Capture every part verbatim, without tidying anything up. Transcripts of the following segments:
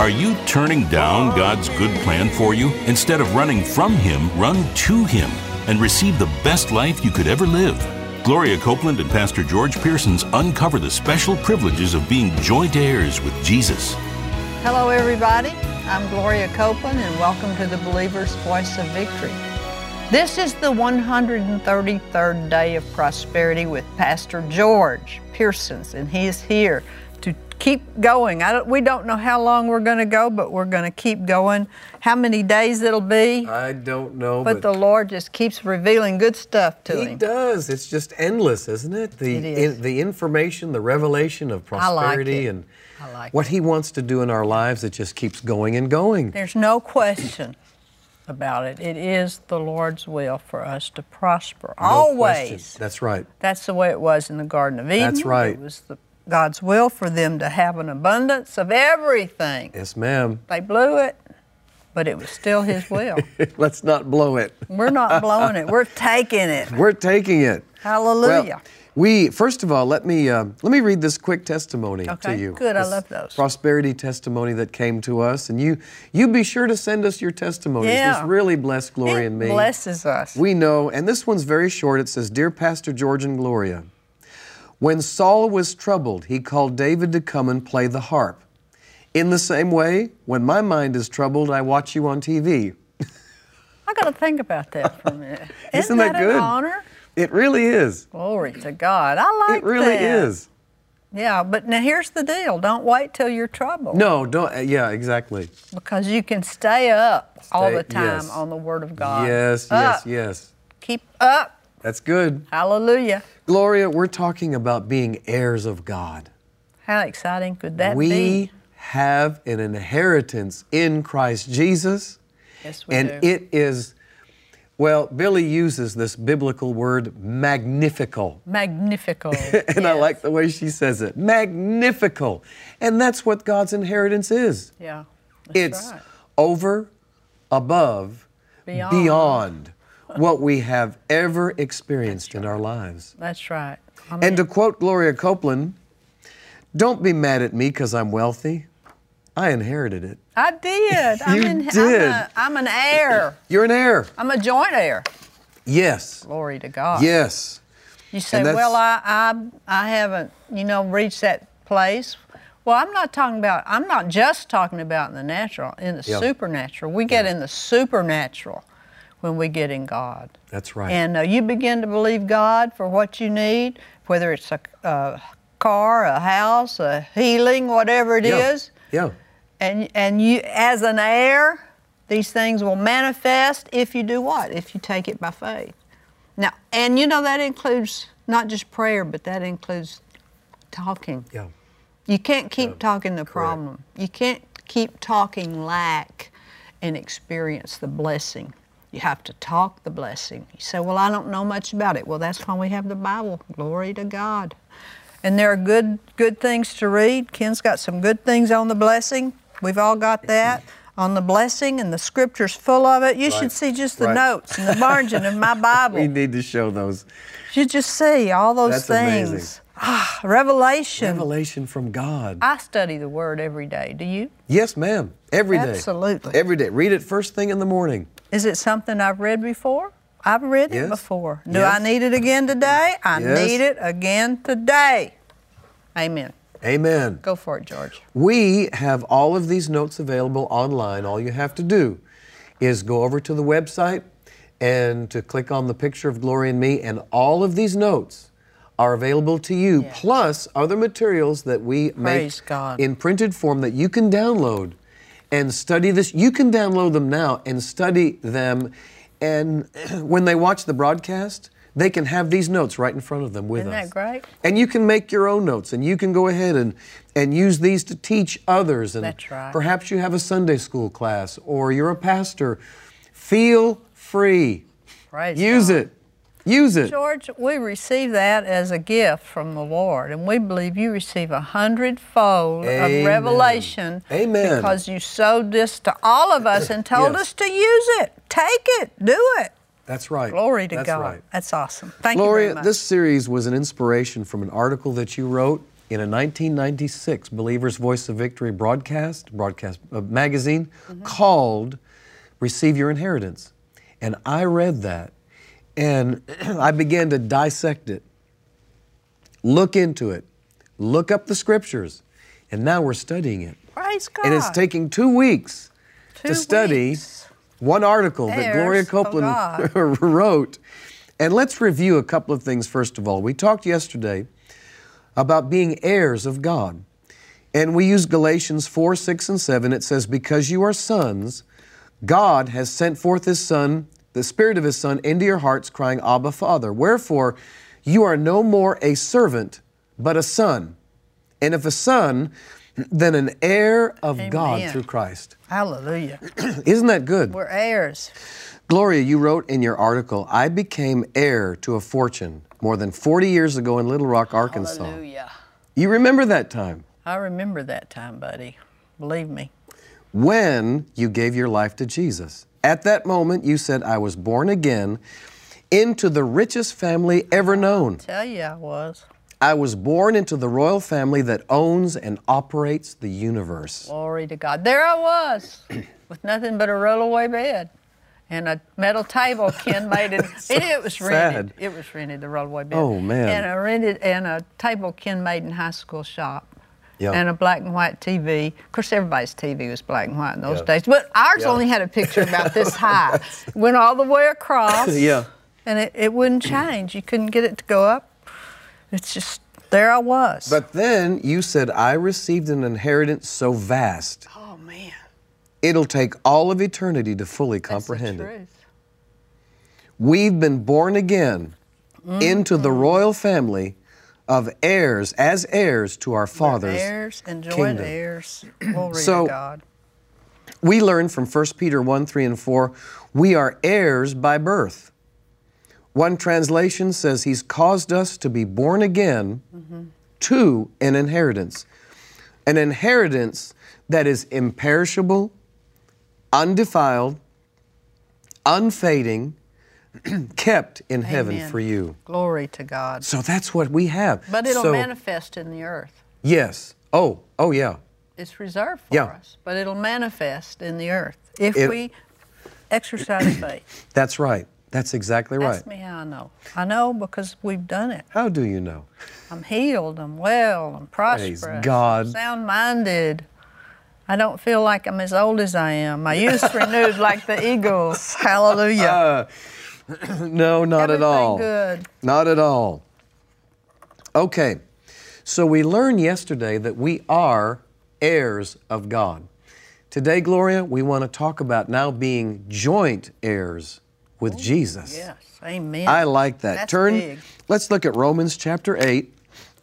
Are you turning down God's good plan for you? Instead of running from Him, run to Him and receive the best life you could ever live. Gloria Copeland and Pastor George Pearsons uncover the special privileges of being joint heirs with Jesus. Hello, everybody. I'm Gloria Copeland, and welcome to the Believer's Voice of Victory. This is the one hundred thirty-third day of prosperity with Pastor George Pearsons, and he is here to keep going. I don't, we don't know how long we're going to go, but we're going to keep going. How many days it'll be? I don't know. But, but the Lord just keeps revealing good stuff to he him. He does. It's just endless, isn't it? The it is. In, the information, the revelation of prosperity, I like it. and I like what it. He wants to do in our lives. It just keeps going and going. There's no question about it. It is the Lord's will for us to prosper. No Always. question. That's right. That's the way it was in the Garden of Eden. That's right. It was the, God's will for them to have an abundance of everything. Yes, ma'am. They blew it, but it was still His will. Let's not blow it. We're not blowing it. We're taking it. We're taking it. Hallelujah. Well, we first of all let me uh, let me read this quick testimony okay, to you. Good. This I love those. Prosperity testimony that came to us, and you you be sure to send us your testimonies. Yeah. This really blessed Gloria it and me. Blesses us. We know, and this one's very short. It says, "Dear Pastor George and Gloria, when Saul was troubled, he called David to come and play the harp. In the same way, when my mind is troubled, I watch you on T V." I got to think about that for a minute. Isn't, Isn't that, that good? An honor? It really is. Glory to God. I like It really that. is. Yeah, but now here's the deal. Don't wait till you're troubled. No, don't. uh, Yeah, exactly. Because you can stay up all Stay- the time yes. on the Word of God. Yes, Up. yes, yes. Keep up. That's good. Hallelujah. Gloria, we're talking about being heirs of God. How exciting could that we be? have an inheritance in Christ Jesus. Yes, we and do. it is, well, Billy uses this biblical word, magnifical. Magnifical. And I Yes. like the way she says it, magnifical. And that's what God's inheritance is. Yeah. That's It's right. over, above, Beyond. beyond what we have ever experienced in our lives. That's right. I mean, And to quote Gloria Copeland, "Don't be mad at me because I'm wealthy. I inherited it." I did. I'm You in, did. I'm, a, I'm an heir. You're an heir. I'm a joint heir. Yes. Glory to God. Yes. You say, And that's- well, I, I, I haven't, you know, reached that place. Well, I'm not talking about, I'm not just talking about in the natural, in the Yeah. supernatural. We get Yeah. in the supernatural when we get in God. That's right. And uh, you begin to believe God for what you need, whether it's a, a car, a house, a healing, whatever it Yeah. is. Yeah. And, and you, as an heir, these things will manifest if you do what? If you take it by faith. Now, and you know that includes not just prayer, but that includes talking. Yeah. You can't keep Yeah, talking the correct. problem. You can't keep talking lack and experience the blessing. You have to talk the blessing. You say, well, I don't know much about it. Well, that's why we have the Bible. Glory to God. And there are good good things to read. Ken's got some good things on the blessing. We've all got that on the blessing, and the Scripture's full of it. You Right. should see just the Right. notes in the margin of my Bible. We need to show those. You just see all those That's things. amazing. Ah, revelation. Revelation from God. I study the Word every day. Do you? Yes, ma'am. Every day. Absolutely. Every day. Read it first thing in the morning. Is it something I've read before? I've read Yes. it before. Do Yes. I need it again today? I Yes. need it again today. Amen. Amen. Go for it, George. We have all of these notes available online. All you have to do is go over to the website and to click on the picture of Gloria and me, and all of these notes are available to you, Yes. plus other materials that we Praise make God. in printed form that you can download and study this. You can download them now and study them, and when they watch the broadcast, they can have these notes right in front of them with Isn't us. that great? And you can make your own notes, and you can go ahead and, and use these to teach others. And That's right. perhaps you have a Sunday school class, or you're a pastor. Feel free. Praise Use God. it. Use it. George, we receive that as a gift from the Lord, and we believe you receive a hundredfold Amen. of revelation Amen. because you sowed this to all of us and told Yes. us to use it. Take it. Do it. That's right. Glory to That's God. right. That's awesome. Thank you Gloria, very much. this series was an inspiration from an article that you wrote in a nineteen ninety-six Believer's Voice of Victory broadcast, broadcast uh, magazine mm-hmm. called Receive Your Inheritance. And I read that, and I began to dissect it, look into it, look up the scriptures, and now we're studying it. Praise God. And it's taking two weeks two to study weeks. one article Heirs that Gloria Copeland wrote. And let's review a couple of things first of all. We talked yesterday about being heirs of God. And we used Galatians four, six, and seven. It says, because you are sons, God has sent forth His Son, the Spirit of His Son, into your hearts, crying, Abba, Father. Wherefore, you are no more a servant, but a son. And if a son, then an heir of Amen. God through Christ. Hallelujah. Isn't that good? We're heirs. Gloria, you wrote in your article, I became heir to a fortune more than forty years ago in Little Rock, Arkansas. Hallelujah. You remember that time? I remember that time, buddy. Believe me. When you gave your life to Jesus. At that moment, you said, I was born again into the richest family ever known. I tell you I was. I was born into the royal family that owns and operates the universe. Glory to God. There I was with nothing but a rollaway bed and a metal table Ken made it. So it, it was rented. sad. It was rented, the rollaway bed. Oh, man. And a rented and a table Ken made in high school shop. Yep. And a black and white T V. Of course, everybody's T V was black and white in those Yep. days. But ours Yep. only had a picture about this high. Went all the way across. Yeah. And it, it wouldn't change. You couldn't get it to go up. It's just, there I was. But then you said, I received an inheritance so vast, oh, man. it'll take all of eternity to fully comprehend That's the it. truth. We've been born again mm-hmm. into the royal family of heirs, as heirs to our Father's We're heirs and joint kingdom. heirs. Glory So, to God. We learn from First Peter one, three, and four, we are heirs by birth. One translation says He's caused us to be born again mm-hmm. to an inheritance. An inheritance that is imperishable, undefiled, unfading, kept in heaven Amen. for you. Glory to God. So that's what we have. But it'll so, manifest in the earth. Yes. Oh, oh yeah. It's reserved for Yeah. us, but it'll manifest in the earth if It- we exercise faith. That's right. That's exactly right. Ask me how I know. I know because we've done it. How do you know? I'm healed, I'm well, I'm prosperous, Praise God. I'm sound-minded. I don't feel like I'm as old as I am. My youth's renewed like the eagles. Hallelujah. Uh, no, not Everything at all. good. Not at all. Okay, so we learned yesterday that we are heirs of God. Today, Gloria, we want to talk about now being joint heirs with Ooh, Jesus. Yes, amen. I like that. That's Turn. big. Let's look at Romans chapter eight.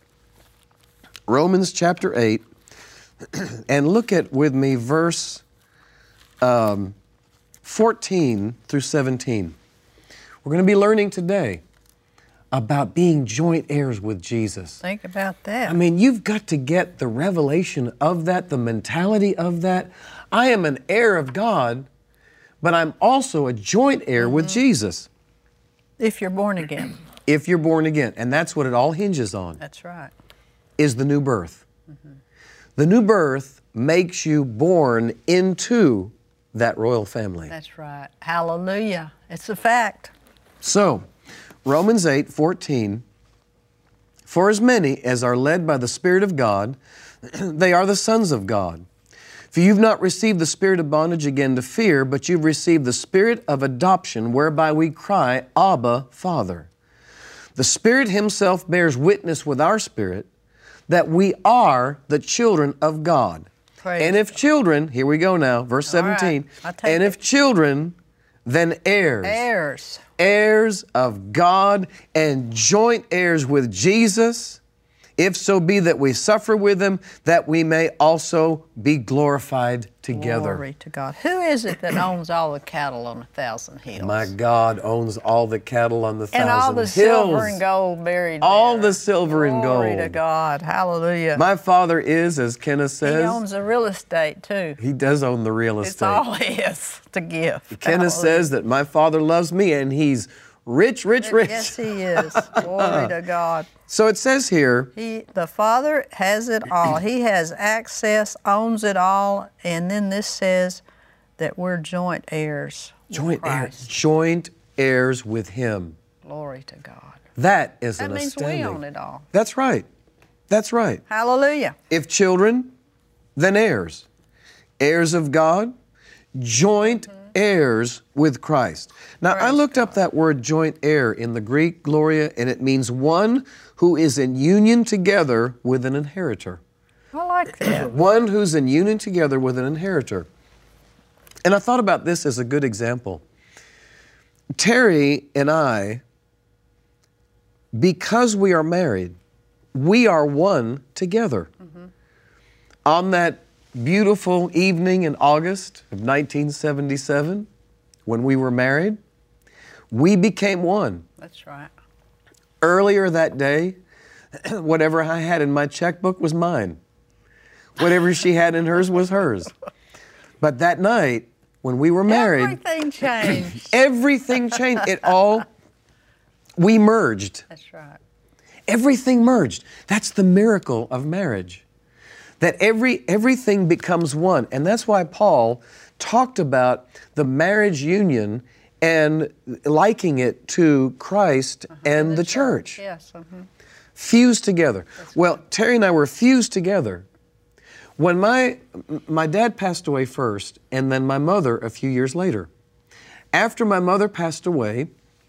Romans chapter eight, and look at with me verse um, fourteen through seventeen. We're going to be learning today about being joint heirs with Jesus. Think about that. I mean, you've got to get the revelation of that, the mentality of that. I am an heir of God, but I'm also a joint heir mm-hmm. with Jesus. If you're born again. If you're born again. And that's what it all hinges on. That's right. Is the new birth. Mm-hmm. The new birth makes you born into that royal family. That's right. Hallelujah. It's a fact. So, Romans eight, fourteen, for as many as are led by the Spirit of God, they are the sons of God. For you've not received the spirit of bondage again to fear, but you've received the spirit of adoption, whereby we cry, Abba, Father. The Spirit Himself bears witness with our spirit that we are the children of God. Praise and if God. children, here we go now, verse All seventeen, right. I'll take and it. if children, then heirs. Heirs. Heirs of God and joint heirs with Jesus, if so be that we suffer with Him, that we may also be glorified together. Glory to God. Who is it that owns all the cattle on a thousand hills? My God owns all the cattle on the thousand and all the hills. silver and gold buried All there. the silver and Glory gold. to God. Hallelujah. My Father is, as Kenneth he says, owns the real estate too. He does own the real estate. It's all His to give. Kenneth Hallelujah. says that my Father loves me and He's rich, rich, rich. Yes, He is. Glory to God. So it says here, He, the Father has it all. He has access, owns it all, and then this says that we're joint heirs with joint heirs, Christ. joint heirs with Him. Glory to God. That is That an means astounding. we own it all. That's right. That's right. Hallelujah. If children, then heirs. Heirs of God, joint mm-hmm. heirs with Christ. Now, Praise I looked God. up that word joint heir in the Greek, Gloria, and it means one who is in union together with an inheritor. I like that. One who's in union together with an inheritor. And I thought about this as a good example. Terry and I, because we are married, we are one together. Mm-hmm. On that beautiful evening in August of nineteen seventy-seven, when we were married, we became one. That's right. Earlier that day, whatever I had in my checkbook was mine. Whatever she had in hers was hers. But that night, when we were married, everything changed. everything changed. It all, we merged. That's right. Everything merged. That's the miracle of marriage. That every everything becomes one. And that's why Paul talked about the marriage union and liking it to Christ uh-huh. and the, the church. church. Yes. Uh-huh. Fused together. That's well, right. Terry and I were fused together. When my my dad passed away first, and then my mother a few years later. After my mother passed away,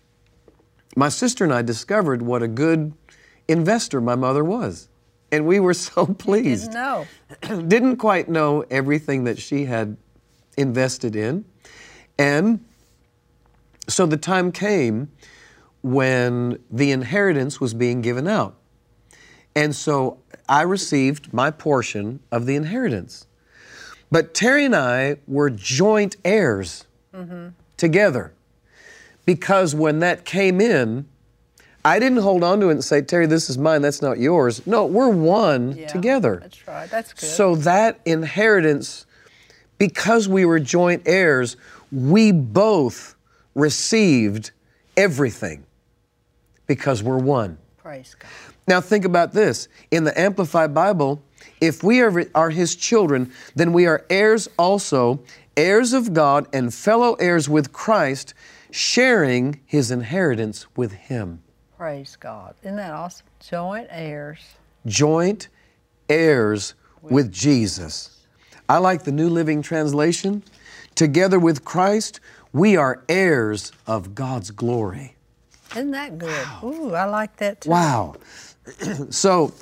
my sister and I discovered what a good investor my mother was. And we were so pleased. Didn't know. Didn't quite know everything that she had invested in. And so the time came when the inheritance was being given out. And so I received my portion of the inheritance. But Terry and I were joint heirs mm-hmm. together. Because when that came in, I didn't hold on to it and say, Terry, this is mine, that's not yours. No, we're one yeah, together. That's right, that's good. So that inheritance, because we were joint heirs, we both received everything because we're one. Praise God. Now think about this. In the Amplified Bible, if we are, are His children, then we are heirs also, heirs of God and fellow heirs with Christ, sharing His inheritance with Him. Praise God. Isn't that awesome? Joint heirs. Joint heirs with, with Jesus. I like the New Living Translation. Together with Christ, we are heirs of God's glory. Isn't that good? Wow. Ooh, I like that too. Wow. So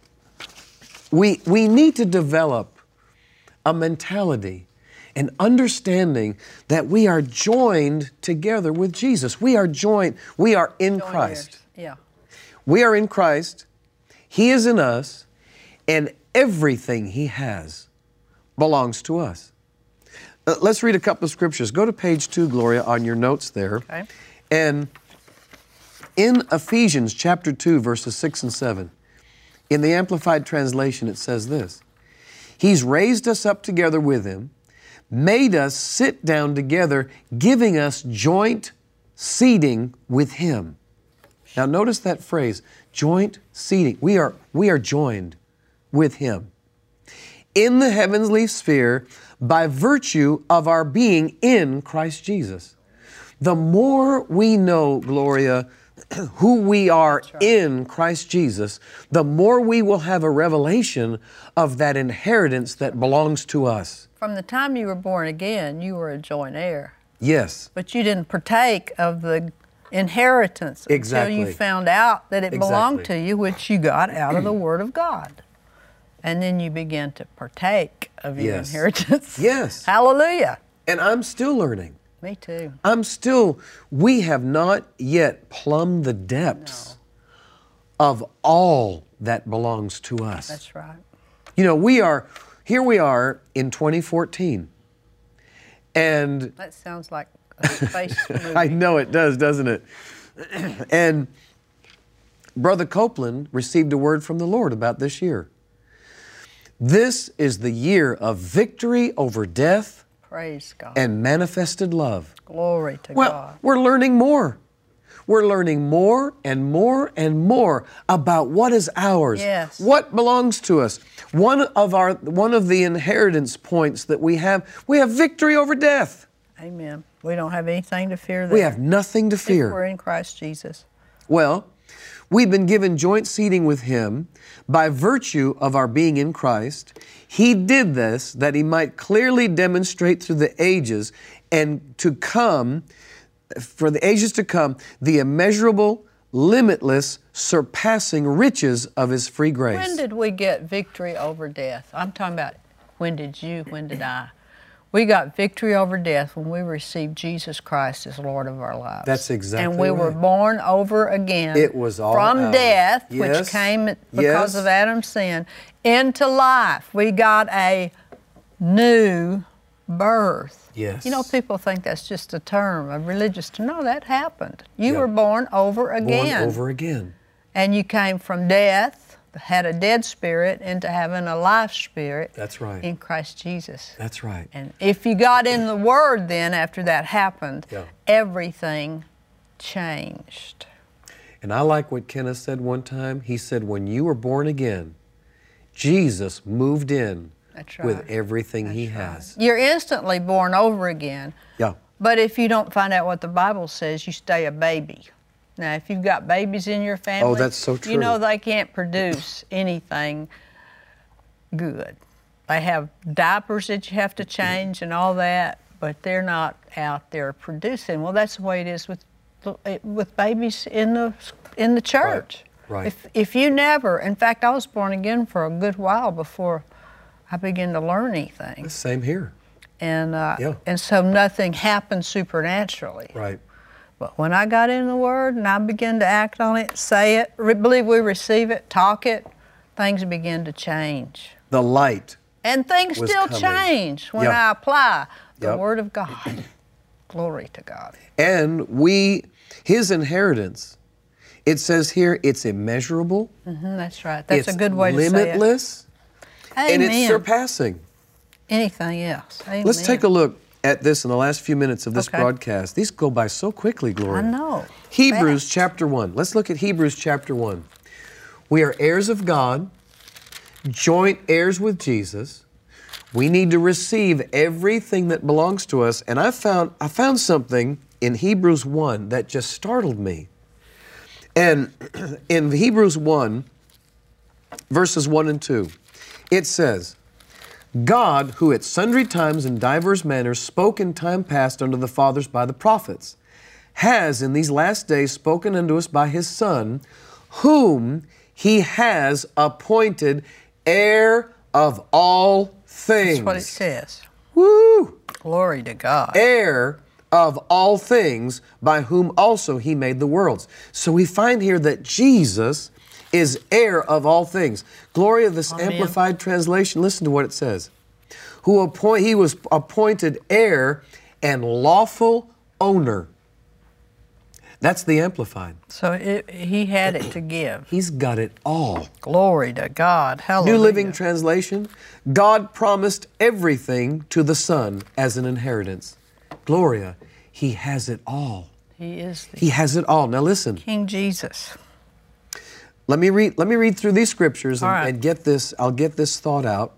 we, we need to develop a mentality, an understanding that we are joined together with Jesus. We are joined, we are in Joint Christ. heirs. Yeah. We are in Christ, He is in us, and everything He has belongs to us. Uh, let's read a couple of scriptures. Go to page two, Gloria, on your notes there. Okay. And in Ephesians chapter two, verses six and seven, in the Amplified Translation, it says this: He's raised us up together with Him, made us sit down together, giving us joint seating with Him. Now notice that phrase, joint seating. We are, we are joined with Him in the heavenly sphere by virtue of our being in Christ Jesus. The more we know, Gloria, who we are right. in Christ Jesus, the more we will have a revelation of that inheritance that belongs to us. From the time you were born again, you were a joint heir. Yes. But you didn't partake of the inheritance exactly. until you found out that it exactly. belonged to you, which you got out of the Word of God. And then you began to partake of your yes. inheritance. Yes. Hallelujah. And I'm still learning. Me too. I'm still, we have not yet plumbed the depths no. of all that belongs to us. That's right. You know, we are, here we are in twenty fourteen. And that sounds like a space movie. I know it does, doesn't it? And Brother Copeland received a word from the Lord about this year. This is the year of victory over death. Praise God. And manifested love. Glory to well, God. We're learning more. we're learning more and more and more about what is ours, Yes. what belongs to us. One of our one of the inheritance points that we have, we have victory over death. Amen. We don't have anything to fear there. We have nothing to If we're fear. in Christ Jesus. Well, we've been given joint seating with Him by virtue of our being in Christ. He did this that He might clearly demonstrate through the ages and to come, for the ages to come, the immeasurable, limitless, surpassing riches of His free grace. When did we get victory over death? I'm talking about when did you, when did I? We got victory over death when we received Jesus Christ as Lord of our lives. That's exactly And we were right. born over again. It was all from ours. death, Yes. which came because Yes. of Adam's sin, into life. We got a new birth. Yes. You know, people think that's just a term, a religious term. No, that happened. You Yeah. were born over again. Born over again. And you came from death, had a dead spirit, into having a life spirit. That's right. In Christ Jesus. That's right. And if you got in the Word then after that happened, Yeah. everything changed. And I like what Kenneth said one time. He said, when you were born again, Jesus moved in That's right. with everything He That's right. has. You're instantly born over again. Yeah. But if you don't find out what the Bible says, you stay a baby. Now, if you've got babies in your family, Oh, that's so true. you know they can't produce anything good. They have diapers that you have to change and all that, but they're not out there producing. Well, that's the way it is with with babies in the in the church. Right, right. If if you never, in fact, I was born again for a good while before I began to learn anything, Same here. and uh, Yeah. and so nothing happened supernaturally. Right. But when I got in the Word and I began to act on it, say it, re- believe we receive it, talk it, things begin to change. The light. And things Was still coming. change when Yep. I apply the Yep. Word of God. Glory to God. And we, His inheritance, it says here, it's immeasurable. hmm that's right. That's it's a good way to say it. limitless. And it's Amen. surpassing. Anything else. Amen. Let's take a look at this in the last few minutes of this Okay. broadcast. These go by so quickly, Gloria. I know. Hebrews Fast. chapter one. Let's look at Hebrews chapter one. We are heirs of God, joint heirs with Jesus. We need to receive everything that belongs to us. And I found I found something in Hebrews one that just startled me. And in Hebrews one, verses one and two, it says, God, who at sundry times and divers manners spoke in time past unto the fathers by the prophets, has in these last days spoken unto us by His Son, whom He has appointed heir of all things. That's what it says. Woo! Glory to God. Heir of all things, by whom also He made the worlds. So we find here that Jesus is heir of all things. Gloria, this Amen. Amplified Translation, listen to what it says. Who appoint, he was appointed heir and lawful owner. That's the Amplified. So it, He had it to give. He's got it all. Glory to God. Hallelujah. New Living Translation, God promised everything to the Son as an inheritance. Gloria, He has it all. He is the He has it all. Now listen. King Jesus. Let me read, let me read through these scriptures and, All right. and get this, I'll get this thought out.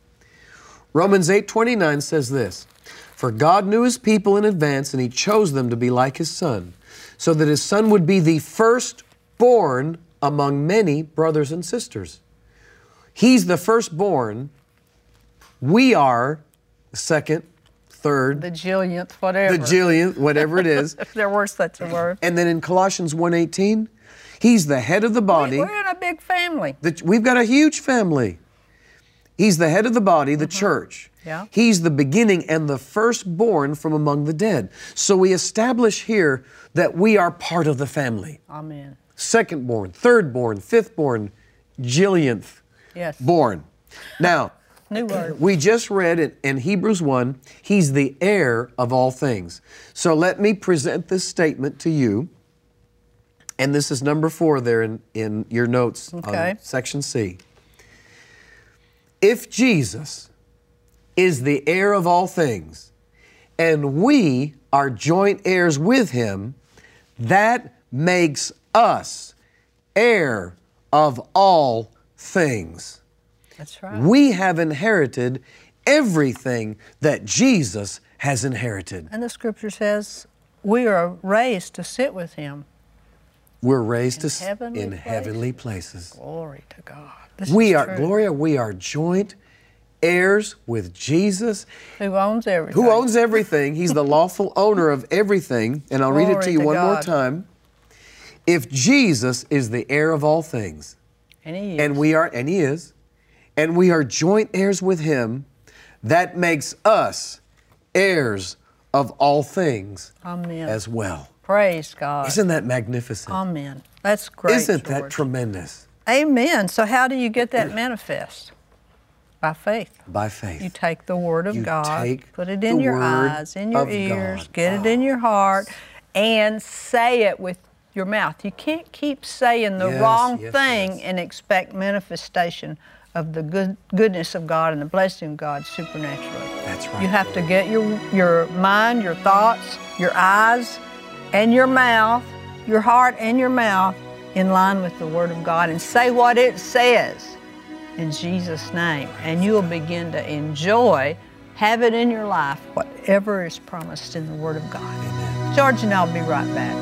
Romans eight twenty-nine says this, for God knew His people in advance and He chose them to be like His Son, so that His Son would be the firstborn among many brothers and sisters. He's the firstborn. We are the second, third, The jillionth, whatever. the jillionth, whatever it is. If there were such a word. And then in Colossians one eighteen, He's the head of the body. We're in a big family. The, we've got a huge family. He's the head of the body, the church. Yeah. He's the beginning and the firstborn from among the dead. So we establish here that we are part of the family. Amen. Secondborn, thirdborn, fifthborn, jillionth Yes. born. Now, New word. we just read in, in Hebrews one, He's the heir of all things. So let me present this statement to you. And this is number four there in, in your notes Okay. on section C. If Jesus is the heir of all things, and we are joint heirs with Him, that makes us heir of all things. That's right. We have inherited everything that Jesus has inherited. And the scripture says we are raised to sit with Him. We're raised In to s- heavenly in places. heavenly places. Glory to God. This We is are, true. Gloria, we are joint heirs with Jesus, Who owns everything. who owns everything. He's the lawful owner of everything. And I'll read it Glory to you to one more God. time. If Jesus is the heir of all things, And He is. and we are, and He is, and we are joint heirs with Him, that makes us heirs of all things Amen. as well. Praise God. Isn't that magnificent? Amen. That's great, Isn't that George. tremendous? Amen. So how do you get that manifest? By faith. By faith. You take the Word of You God, take put it in the your Word eyes, in your of ears, God. get it in your heart, and say it with your mouth. You can't keep saying the Yes, wrong yes, thing yes. and expect manifestation of the good, goodness of God and the blessing of God supernaturally. That's right. You have to get your, your mind, your thoughts, your eyes, and your mouth, your heart and your mouth in line with the Word of God and say what it says in Jesus' name. And you'll begin to enjoy, have it in your life, whatever is promised in the Word of God. Amen. George and I'll be right back.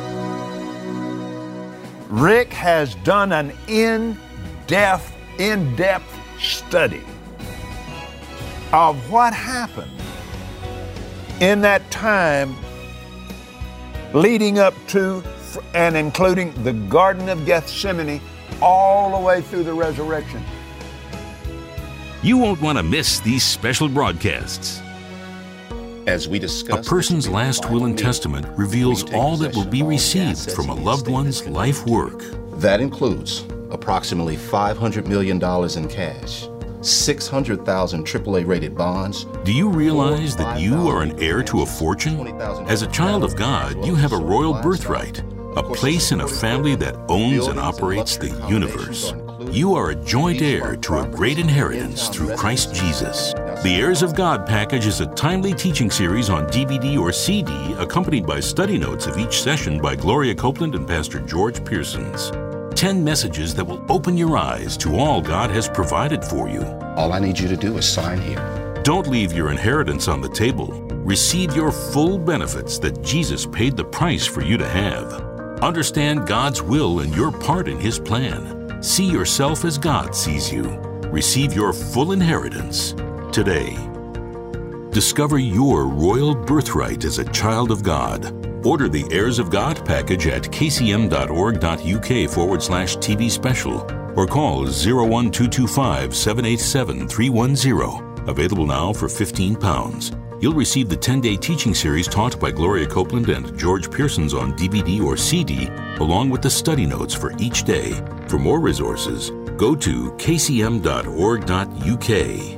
Rick has done an in-depth, in-depth study of what happened in that time leading up to and including the Garden of Gethsemane all the way through the resurrection. You won't want to miss these special broadcasts. As we A discuss person's last will and testament reveals all that will be received from a loved one's life work. That includes approximately five hundred million dollars in cash, six hundred thousand triple A rated bonds. Do you realize that you are an heir to a fortune? As a child of God, you have a royal birthright, a place in a family that owns and operates the universe. You are a joint heir to a great inheritance through Christ Jesus. The Heirs of God package is a timely teaching series on D V D or C D, accompanied by study notes of each session by Gloria Copeland and Pastor George Pearsons. Ten messages that will open your eyes to all God has provided for you. All I need you to do is sign here. Don't leave your inheritance on the table. Receive your full benefits that Jesus paid the price for you to have. Understand God's will and your part in His plan. See yourself as God sees you. Receive your full inheritance today. Discover your royal birthright as a child of God. Order the Heirs of God package at kcm.org.uk forward slash TV special or call zero one two two five, seven eight seven, three one zero. Available now for fifteen pounds. You'll receive the ten-day teaching series taught by Gloria Copeland and George Pearsons on D V D or C D, along with the study notes for each day. For more resources, go to kcm dot org dot uk.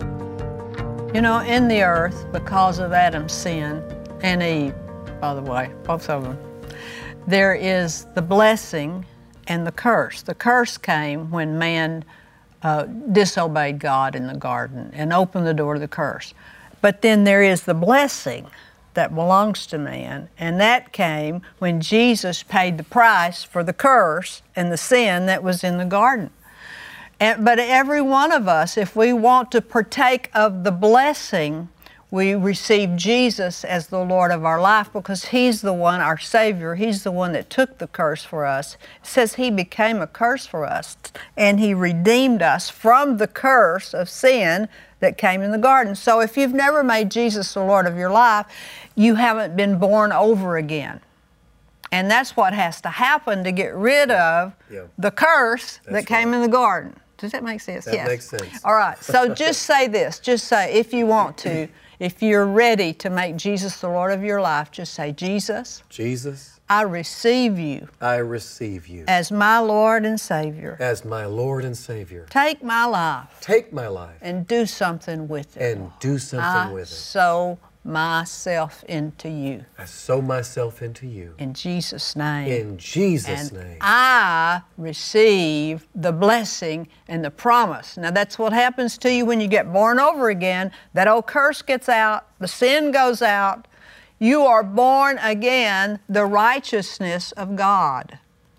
You know, in the earth, because of Adam's sin, and Eve, by the way, both of them, there is the blessing and the curse. The curse came when man uh, disobeyed God in the garden and opened the door to the curse. But then there is the blessing that belongs to man, and that came when Jesus paid the price for the curse and the sin that was in the garden. And, but every one of us, if we want to partake of the blessing, we receive Jesus as the Lord of our life because He's the one, our Savior. He's the one that took the curse for us. It says He became a curse for us, and He redeemed us from the curse of sin that came in the garden. So if you've never made Jesus the Lord of your life, you haven't been born over again. And that's what has to happen to get rid of Yeah. the curse That's that came right. in the garden. Does that make sense? That Yes. makes sense. All right. So just say this. Just say, if you want to, if you're ready to make Jesus the Lord of your life, just say, Jesus, Jesus, I receive you I receive you as my Lord and Savior. as my Lord and Savior. Take my life Take my life and do something with it. and do something I with it. sow myself into you. I sow myself into you. In Jesus' name. In Jesus' and name. I receive the blessing and the promise. Now that's what happens to you when you get born over again. That old curse gets out, the sin goes out. You are born again, the righteousness of God.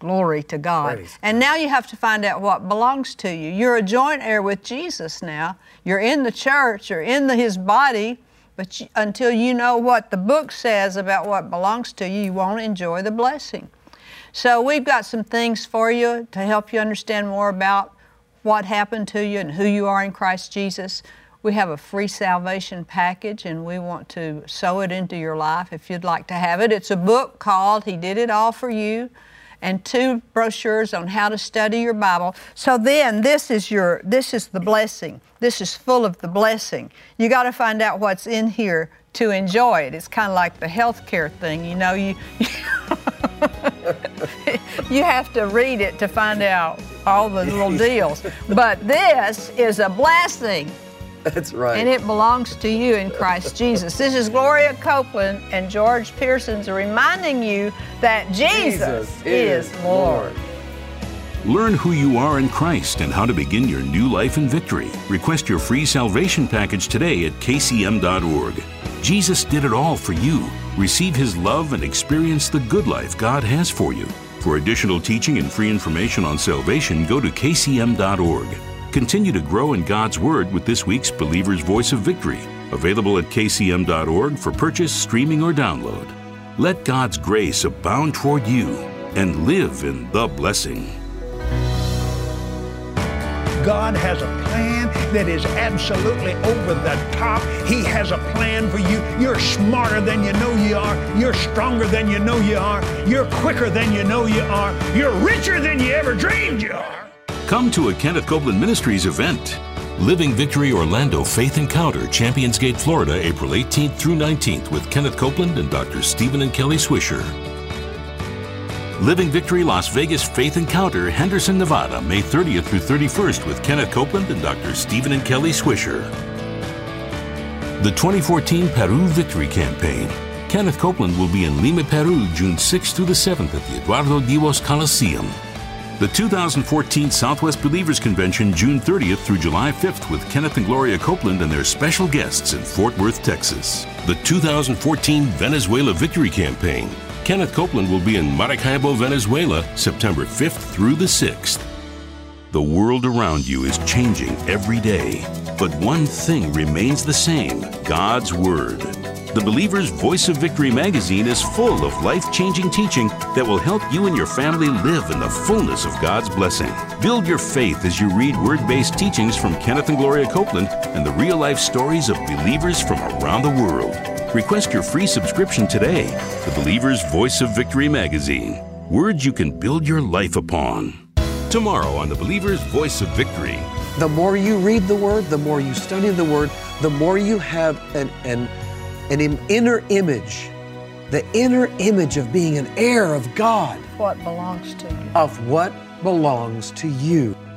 Glory to God. Praise and now you have to find out what belongs to you. You're a joint heir with Jesus now. You're in the church, you're in the, His body, but you, until you know what the book says about what belongs to you, you won't enjoy the blessing. So we've got some things for you to help you understand more about what happened to you and who you are in Christ Jesus. We have a free salvation package, and we want to sow it into your life if you'd like to have it. It's a book called He Did It All For You, and two brochures on how to study your Bible. So then this is your this is the blessing. This is full of the blessing. You got to find out what's in here to enjoy it. It's kind of like the healthcare thing, you know, you you have to read it to find out all the little deals. But this is a blessing. That's right. And it belongs to you in Christ Jesus. This is Gloria Copeland and George Pearsons reminding you that Jesus, Jesus is, is Lord. Learn who you are in Christ and how to begin your new life in victory. Request your free salvation package today at K C M dot org. Jesus did it all for you. Receive His love and experience the good life God has for you. For additional teaching and free information on salvation, go to K C M dot org. Continue to grow in God's Word with this week's Believer's Voice of Victory, available at K C M dot org for purchase, streaming, or download. Let God's grace abound toward you and live in the blessing. God has a plan that is absolutely over the top. He has a plan for you. You're smarter than you know you are. You're stronger than you know you are. You're quicker than you know you are. You're richer than you ever dreamed you are. Come to a Kenneth Copeland Ministries event. Living Victory Orlando Faith Encounter, Champions Gate, Florida, April eighteenth through nineteenth with Kenneth Copeland and Doctor Stephen and Kelly Swisher. Living Victory Las Vegas Faith Encounter, Henderson, Nevada, May thirtieth through thirty-first with Kenneth Copeland and Doctor Stephen and Kelly Swisher. The twenty fourteen Peru Victory Campaign. Kenneth Copeland will be in Lima, Peru, June sixth through the seventh at the Eduardo Divos Coliseum. The two thousand fourteen Southwest Believers Convention, June thirtieth through July fifth with Kenneth and Gloria Copeland and their special guests in Fort Worth, Texas. The two thousand fourteen Venezuela Victory Campaign. Kenneth Copeland will be in Maracaibo, Venezuela, September fifth through the sixth. The world around you is changing every day, but one thing remains the same: God's Word. The Believer's Voice of Victory magazine is full of life-changing teaching that will help you and your family live in the fullness of God's blessing. Build your faith as you read word-based teachings from Kenneth and Gloria Copeland and the real-life stories of believers from around the world. Request your free subscription today. The Believer's Voice of Victory magazine. Words you can build your life upon. Tomorrow on the Believer's Voice of Victory. The more you read the Word, the more you study the Word, the more you have an, an an inner image, the inner image of being an heir of God. What belongs to you. Of what belongs to you.